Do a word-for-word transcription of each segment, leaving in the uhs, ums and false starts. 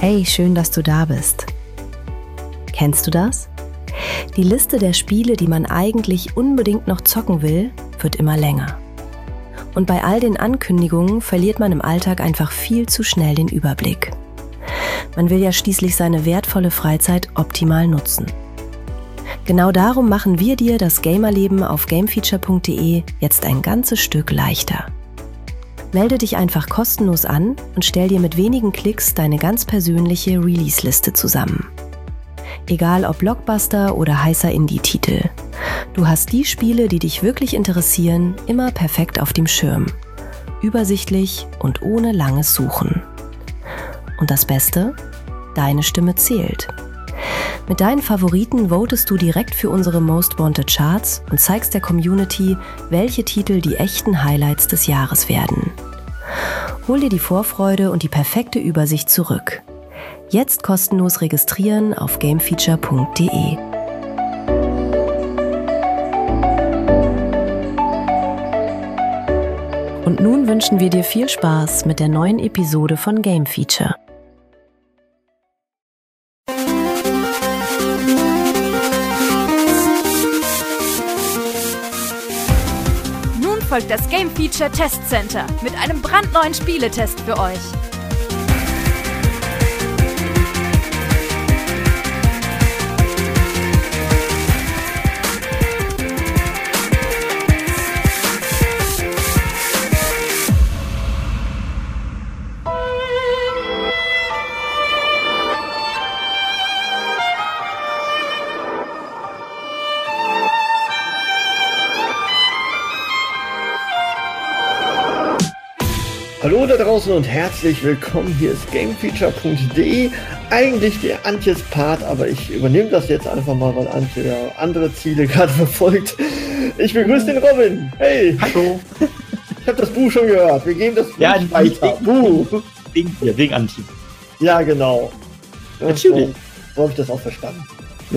Hey, schön, dass du da bist. Kennst du das? Die Liste der Spiele, die man eigentlich unbedingt noch zocken will, wird immer länger. Und bei all den Ankündigungen verliert man im Alltag einfach viel zu schnell den Überblick. Man will ja schließlich seine wertvolle Freizeit optimal nutzen. Genau darum machen wir dir das Gamerleben auf gamefeature punkt de jetzt ein ganzes Stück leichter. Melde dich einfach kostenlos an und stell dir mit wenigen Klicks deine ganz persönliche Release-Liste zusammen. Egal ob Blockbuster oder heißer Indie-Titel. Du hast die Spiele, die dich wirklich interessieren, immer perfekt auf dem Schirm. Übersichtlich und ohne langes Suchen. Und das Beste? Deine Stimme zählt. Mit deinen Favoriten votest du direkt für unsere Most Wanted Charts und zeigst der Community, welche Titel die echten Highlights des Jahres werden. Hol dir die Vorfreude und die perfekte Übersicht zurück. Jetzt kostenlos registrieren auf gamefeature punkt de. Und nun wünschen wir dir viel Spaß mit der neuen Episode von Game Feature. Nun folgt das Game Feature Test Center mit einem brandneuen Spieletest für euch. Hallo da draußen und herzlich willkommen, hier ist gamefeature punkt de, eigentlich der Antjes Part, aber ich übernehme das jetzt einfach mal, weil Antje ja andere Ziele gerade verfolgt. Ich begrüße den Robin, hey! Hallo! Ich habe das Buch schon gehört, wir geben das Buch ja, weiter. Buch! Wegen, ja, wegen Antje. Ja, genau. Natürlich. So, so habe ich das auch verstanden.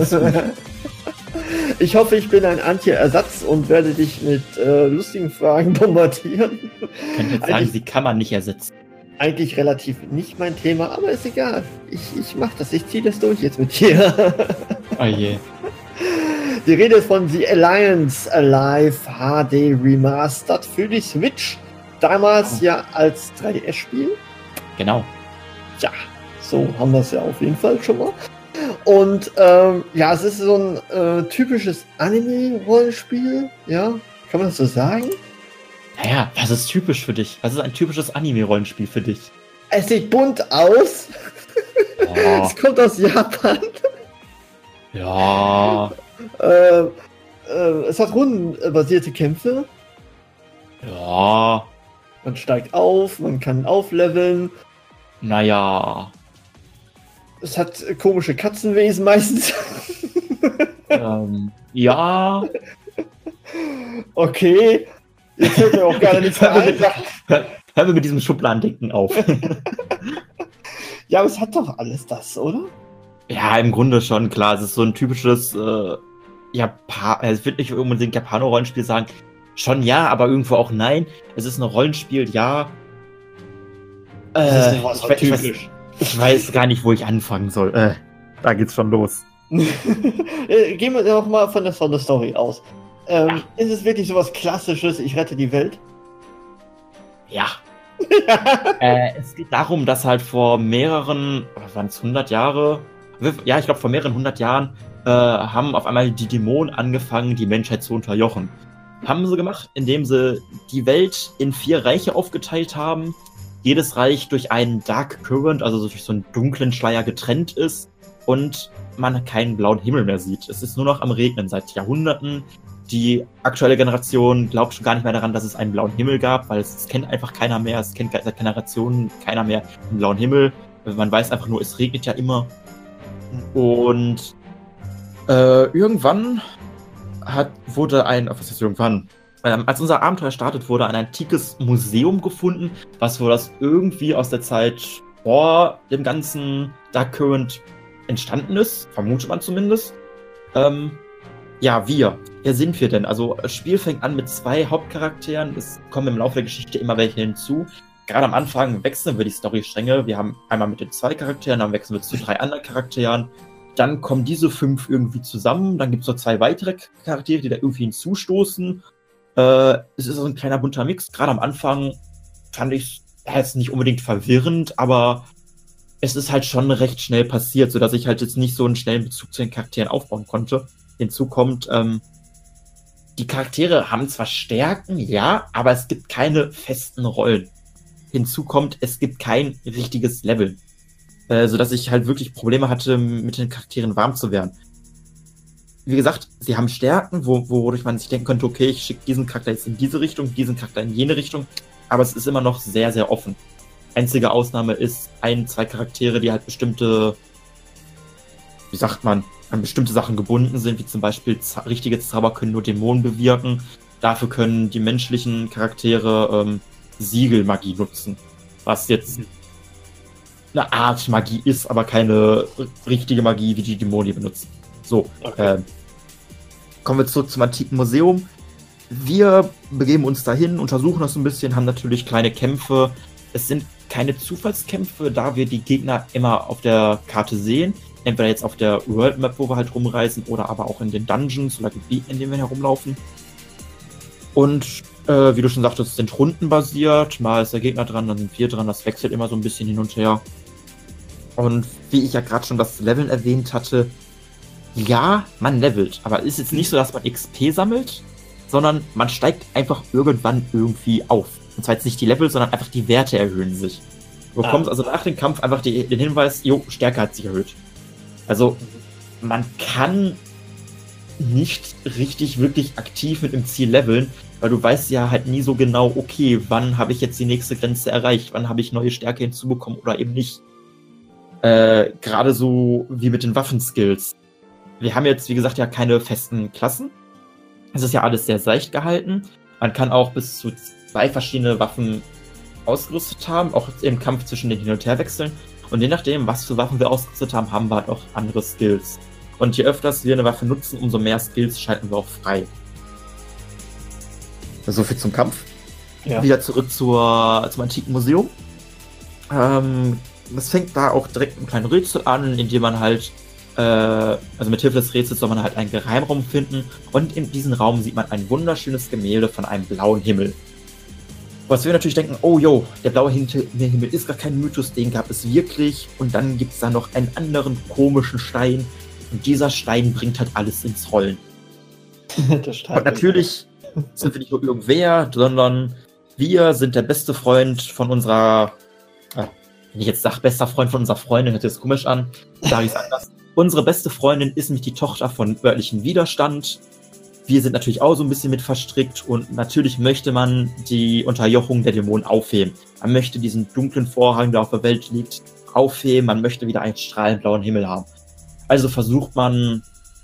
Ich hoffe, ich bin ein Antje-Ersatz und werde dich mit äh, lustigen Fragen bombardieren. Ich könnte jetzt sagen, sie kann man nicht ersetzen. Eigentlich relativ nicht mein Thema, aber ist egal. Ich, ich mach das, ich ziehe das durch jetzt mit dir. Oh je. Die Rede ist von The Alliance Alive H D Remastered für die Switch. Damals oh. ja als drei D S-Spiel. Genau. Ja, so haben wir es ja auf jeden Fall schon mal. Und ähm, ja, es ist so ein äh, typisches Anime-Rollenspiel, ja, kann man das so sagen? Naja, was ist typisch für dich? Was ist ein typisches Anime-Rollenspiel für dich? Es sieht bunt aus. Oh. Es kommt aus Japan. Ja. äh, äh, es hat rundenbasierte Kämpfe. Ja. Man steigt auf, man kann aufleveln. Naja. Es hat komische Katzenwesen meistens. ähm, ja. Okay. Jetzt fällt mir auch gar nichts mehr ein. Hören wir mit diesem Schubladendenken auf. Ja, aber es hat doch alles das, oder? Ja, im Grunde schon, klar. Es ist so ein typisches äh, Japan... Ich würde nicht unbedingt Japano-Rollenspiel sagen. Schon ja, aber irgendwo auch nein. Es ist ein Rollenspiel, ja. Äh, das ist was ich, typisch. Ich weiß, Ich weiß gar nicht, wo ich anfangen soll. Äh, da geht's schon los. Gehen wir doch mal von der, von der Story aus. Ähm, ja. Ist es wirklich sowas Klassisches, ich rette die Welt? Ja. äh, es geht darum, dass halt vor mehreren, waren es hundert Jahre? Ja, ich glaube vor mehreren hundert Jahren äh, haben auf einmal die Dämonen angefangen, die Menschheit zu unterjochen. Haben sie gemacht, indem sie die Welt in vier Reiche aufgeteilt haben. Jedes Reich durch einen Dark Current, also durch so einen dunklen Schleier getrennt ist und man keinen blauen Himmel mehr sieht. Es ist nur noch am Regnen seit Jahrhunderten. Die aktuelle Generation glaubt schon gar nicht mehr daran, dass es einen blauen Himmel gab, weil es, es kennt einfach keiner mehr. Es kennt seit Generationen keiner mehr einen blauen Himmel. Man weiß einfach nur, es regnet ja immer. Und äh, irgendwann hat, wurde ein, was ist irgendwann? Ähm, als unser Abenteuer startet, wurde ein antikes Museum gefunden, was wohl das irgendwie aus der Zeit vor dem ganzen Dark Current entstanden ist, vermutet man zumindest. Ähm, ja, wir. Wer sind wir denn? Also, das Spiel fängt an mit zwei Hauptcharakteren, es kommen im Laufe der Geschichte immer welche hinzu. gerade am Anfang wechseln wir die Storystränge. Wir haben einmal mit den zwei Charakteren, dann wechseln wir zu drei anderen Charakteren. Dann kommen diese fünf irgendwie zusammen. Dann gibt es noch zwei weitere Charaktere, die da irgendwie hinzustoßen. Äh, es ist so ein kleiner bunter Mix. Gerade am Anfang fand ich es jetzt nicht unbedingt verwirrend, aber es ist halt schon recht schnell passiert, sodass ich halt jetzt nicht so einen schnellen Bezug zu den Charakteren aufbauen konnte. Hinzu kommt, ähm, die Charaktere haben zwar Stärken, ja, aber es gibt keine festen Rollen. Hinzu kommt, es gibt kein richtiges Level. Äh, sodass ich halt wirklich Probleme hatte, mit den Charakteren warm zu werden. Wie gesagt, sie haben Stärken, wo, wodurch man sich denken könnte, okay, ich schicke diesen Charakter jetzt in diese Richtung, diesen Charakter in jene Richtung, aber es ist immer noch sehr, sehr offen. Einzige Ausnahme ist ein, zwei Charaktere, die halt bestimmte, wie sagt man, an bestimmte Sachen gebunden sind, wie zum Beispiel za- richtige Zauber können nur Dämonen bewirken. Dafür können die menschlichen Charaktere ähm, Siegelmagie nutzen, was jetzt eine Art Magie ist, aber keine richtige Magie, wie die Dämonen die benutzen. So, okay. äh, kommen wir zurück zum antiken Museum. Wir begeben uns dahin, untersuchen das ein bisschen, haben natürlich kleine Kämpfe. Es sind keine Zufallskämpfe, da wir die Gegner immer auf der Karte sehen. Entweder jetzt auf der World Map, wo wir halt rumreisen, oder aber auch in den Dungeons oder Gebieten, in denen wir herumlaufen. Und äh, wie du schon sagtest, sind rundenbasiert. Mal ist der Gegner dran, dann sind wir dran. Das wechselt immer so ein bisschen hin und her. Und wie ich ja gerade schon das Leveln erwähnt hatte, ja, man levelt. Aber es ist jetzt nicht so, dass man X P sammelt, sondern man steigt einfach irgendwann irgendwie auf. Und zwar jetzt nicht die Level, sondern einfach die Werte erhöhen sich. Du bekommst ah. also nach dem Kampf einfach die, den Hinweis, jo, Stärke hat sich erhöht. Also, man kann nicht richtig, wirklich aktiv mit dem Ziel leveln, weil du weißt ja halt nie so genau, okay, wann habe ich jetzt die nächste Grenze erreicht, wann habe ich neue Stärke hinzubekommen oder eben nicht. Äh, gerade so wie mit den Waffenskills. Wir haben jetzt, wie gesagt, ja keine festen Klassen. Es ist ja alles sehr seicht gehalten. Man kann auch bis zu zwei verschiedene Waffen ausgerüstet haben, auch im Kampf zwischen den Hin- und Her wechseln. Und je nachdem, was für Waffen wir ausgerüstet haben, haben wir halt auch andere Skills. Und je öfters wir eine Waffe nutzen, umso mehr Skills schalten wir auch frei. So viel zum Kampf. Ja. Wieder zurück zur, zum antiken Museum. Ähm, es fängt da auch direkt mit einem kleinen Rätsel an, in dem man halt, äh, also mit Hilfe des Rätsels soll man halt einen Geheimraum finden. Und in diesem Raum sieht man ein wunderschönes Gemälde von einem blauen Himmel. Was wir natürlich denken, oh jo, der blaue Himmel ist gar kein Mythos, den gab es wirklich. Und dann gibt es da noch einen anderen komischen Stein. Und dieser Stein bringt halt alles ins Rollen. Und natürlich sind wir nicht nur irgendwer, sondern wir sind der beste Freund von unserer, äh, wenn ich jetzt sage, bester Freund von unserer Freundin, hört sich das komisch an, sage ich es anders. Unsere beste Freundin ist nämlich die Tochter von örtlichen Widerstand. Wir sind natürlich auch so ein bisschen mit verstrickt und natürlich möchte man die Unterjochung der Dämonen aufheben. Man möchte diesen dunklen Vorhang, der auf der Welt liegt, aufheben. Man möchte wieder einen strahlend blauen Himmel haben. Also versucht man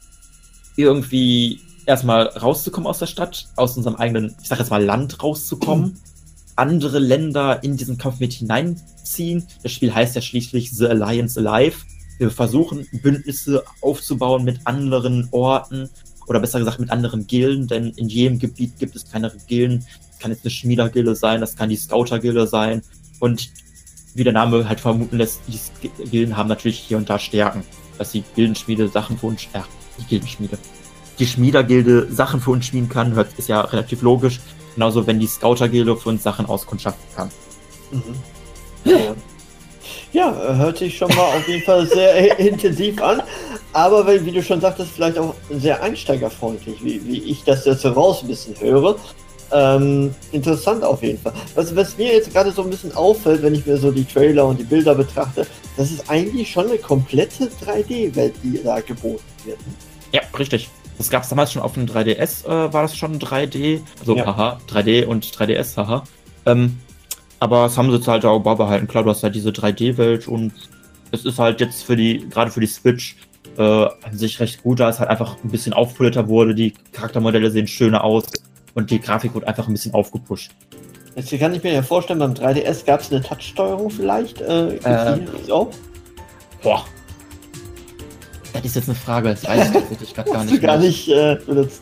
irgendwie erstmal rauszukommen aus der Stadt, aus unserem eigenen, ich sag jetzt mal Land rauszukommen, andere Länder in diesen Kampf mit hineinziehen. Das Spiel heißt ja schließlich The Alliance Alive. Wir versuchen Bündnisse aufzubauen mit anderen Orten oder besser gesagt mit anderen Gilden, denn in jedem Gebiet gibt es kleinere Gilden. Das kann jetzt eine Schmiedergilde sein, das kann die Scoutergilde sein und wie der Name halt vermuten lässt, die Gilden haben natürlich hier und da Stärken, dass die Gildenschmiede Sachen für uns, äh, die Gildenschmiede, die Schmiedergilde Sachen für uns schmieden kann, hört, ist ja relativ logisch. Genauso, wenn die Scoutergilde für uns Sachen auskundschaften kann. Mhm. Ja. Ja, hört sich schon mal auf jeden Fall sehr intensiv an. Aber wie du schon sagtest, vielleicht auch sehr einsteigerfreundlich, wie, wie ich das jetzt raus ein bisschen höre. Ähm, interessant auf jeden Fall. Was, was mir jetzt gerade so ein bisschen auffällt, wenn ich mir so die Trailer und die Bilder betrachte, das ist eigentlich schon eine komplette drei D-Welt, die da geboten wird. Ja, richtig. Das gab es damals schon auf dem drei D S, äh, war das schon drei D. Also, ja. haha, drei D und drei D S, haha. Ähm, aber das haben sie jetzt halt auch beibehalten. Klar, du hast halt diese drei D-Welt und es ist halt jetzt für die, gerade für die Switch, äh, an sich recht gut, da es halt einfach ein bisschen aufpolierter wurde. Die Charaktermodelle sehen schöner aus und die Grafik wird einfach ein bisschen aufgepusht. Jetzt kann ich mir ja vorstellen, beim drei D S gab es eine Touch-Steuerung vielleicht. Äh, äh, auch? Boah. Das ist jetzt eine Frage, das weiß ich tatsächlich gerade gar nicht. gar nicht äh, benutzt.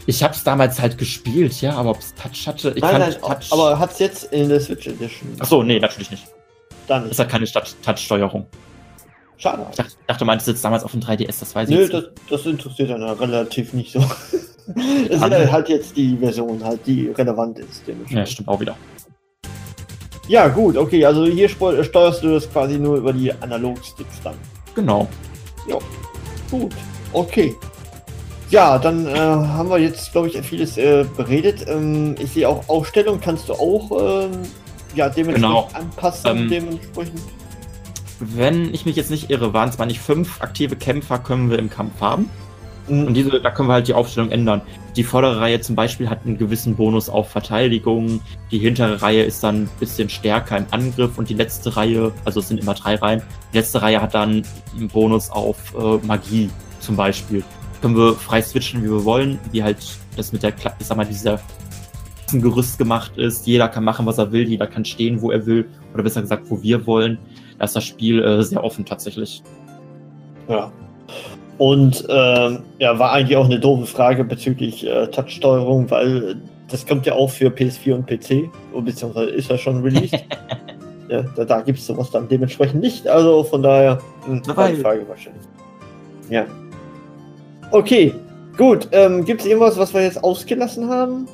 Ich hab's damals halt gespielt, ja, aber ob's Touch hatte. Ich nein, fand nein, Touch... aber hat's jetzt in der Switch Edition? Achso, nee, natürlich nicht. Dann Es hat keine Touch-Steuerung. Schade. Ich dachte, ich dachte, du meintest jetzt damals auf dem drei D S, das weiß Nö, ich das, jetzt das interessiert dann relativ nicht so. Es Kann- ist halt jetzt die Version, halt, die relevant ist. nicht. Ja, stimmt auch wieder. Ja, gut, okay, also hier spo- steuerst du das quasi nur über die Analog-Sticks dann. Genau. Gut, okay. Ja, dann äh, haben wir jetzt, glaube ich, vieles äh, beredet. Ähm, ich sehe auch Aufstellung, kannst du auch ähm, ja, dementsprechend Genau. anpassen, Ähm, dementsprechend. Wenn ich mich jetzt nicht irre, waren es mal nicht fünf aktive Kämpfer können wir im Kampf haben. Mhm. Und diese, da können wir halt die Aufstellung ändern. Die vordere Reihe zum Beispiel hat einen gewissen Bonus auf Verteidigung. Die hintere Reihe ist dann ein bisschen stärker im Angriff. Und die letzte Reihe, also es sind immer drei Reihen, die letzte Reihe hat dann einen Bonus auf äh, Magie zum Beispiel. Können wir frei switchen, wie wir wollen. Wie halt das mit der, Kla- ich sag mal, dieser Gerüst gemacht ist. Jeder kann machen, was er will. Jeder kann stehen, wo er will. Oder besser gesagt, wo wir wollen. Da ist das Spiel äh, sehr offen tatsächlich. Ja. Und ähm, ja, war eigentlich auch eine doofe Frage bezüglich äh, Touch-Steuerung, weil äh, das kommt ja auch für P S vier und P C, beziehungsweise ist ja schon released. Ja, da da gibt es sowas dann dementsprechend nicht, also von daher mh, war die Frage wahrscheinlich. Ja. Okay, gut. Ähm, gibt es irgendwas, was wir jetzt ausgelassen haben?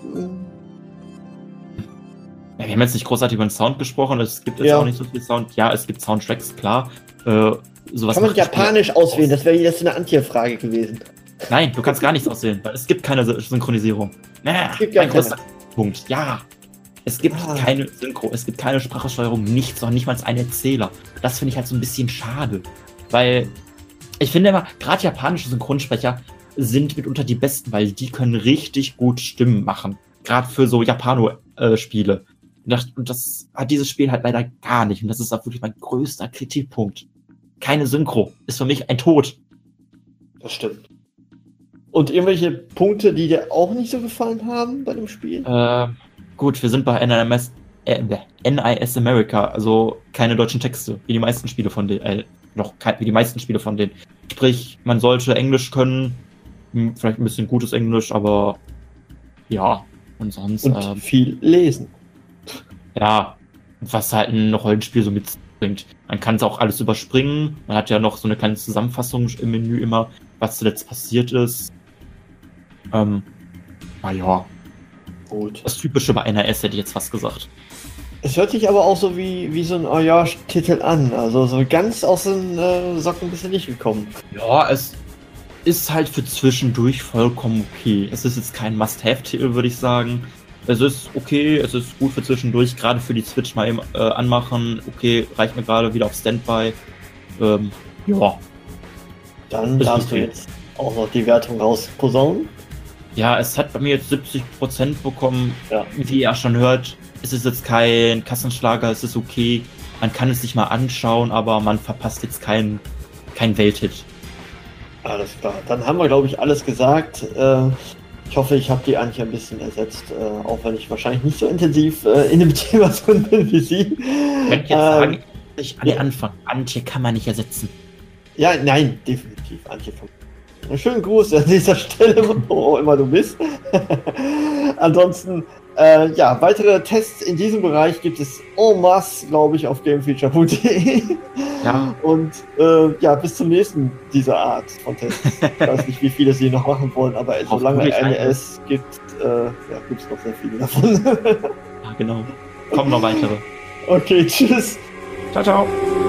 Ja, wir haben jetzt nicht großartig über den Sound gesprochen, es gibt jetzt Ja. auch nicht so viel Sound. Ja, es gibt Soundtracks, klar. Äh, sowas Kann man macht das Spiel Japanisch aus. auswählen? Das wäre jetzt eine Antje-Frage gewesen. Nein, du kannst gar nichts auswählen, weil es gibt keine Synchronisierung. Naja, Es gibt gar mein keine. größter Punkt. Ja. Es gibt Ah. keine Synchro, es gibt keine Sprachsteuerung, nichts, noch nicht mal einen Erzähler. Das finde ich halt so ein bisschen schade. Weil ich finde immer, gerade japanische Synchronsprecher sind mitunter die besten, weil die können richtig gut Stimmen machen. Gerade für so Japano-Spiele. Und das hat dieses Spiel halt leider gar nicht. Und das ist auch wirklich mein größter Kritikpunkt. Keine Synchro. Ist für mich ein Tod. Das stimmt. Und irgendwelche Punkte, die dir auch nicht so gefallen haben bei dem Spiel? Äh, gut, wir sind bei N I S, äh, N I S America, also keine deutschen Texte, wie die meisten Spiele von denen, äh, noch kein, wie die meisten Spiele von denen. Sprich, man sollte Englisch können, hm, vielleicht ein bisschen gutes Englisch, aber ja, und sonst, Und ähm, viel lesen. ja, was halt ein Rollenspiel so mitbringt. Man kann es auch alles überspringen, man hat ja noch so eine kleine Zusammenfassung im Menü immer, was zuletzt passiert ist. Ähm, naja, Gut. das Typische bei N I S hätte ich jetzt fast gesagt. Es hört sich aber auch so wie, wie so ein Oyage-Titel an. Also so ganz aus den äh, Socken bist du nicht gekommen. Ja, es ist halt für zwischendurch vollkommen okay. Es ist jetzt kein Must-Have-Titel, würde ich sagen. Es ist okay, es ist gut für zwischendurch, gerade für die Switch mal eben äh, anmachen. Okay, reicht mir gerade wieder auf Standby. Ähm, ja. Dann Ist darfst du okay. jetzt auch noch die Wertung rausposaunen. Ja, es hat bei mir jetzt siebzig Prozent bekommen. Ja. Wie ihr ja schon hört, es ist jetzt kein Kassenschlager, es ist okay. Man kann es sich mal anschauen, aber man verpasst jetzt keinen kein Welthit. Alles klar. Dann haben wir, glaube ich, alles gesagt. Äh, ich hoffe, ich habe die Antje ein bisschen ersetzt, äh, auch wenn ich wahrscheinlich nicht so intensiv äh, in dem Thema drin bin wie sie. Wenn ich jetzt Ähm, sagen, ich an ja. den Anfang, Antje kann man nicht ersetzen. Ja, nein, definitiv. Antje von. Einen schönen Gruß an dieser Stelle, wo auch immer du bist. Ansonsten, äh, ja, weitere Tests in diesem Bereich gibt es en masse, glaube ich, auf gamefeature punkt de. Ja. Und äh, ja, bis zum nächsten dieser Art von Tests. Ich weiß nicht, wie viele sie noch machen wollen, aber solange Hoffentlich N E eine. S gibt, äh, ja, gibt es noch sehr viele davon. Ja, genau. Kommen noch weitere. Okay, tschüss. Ciao, ciao.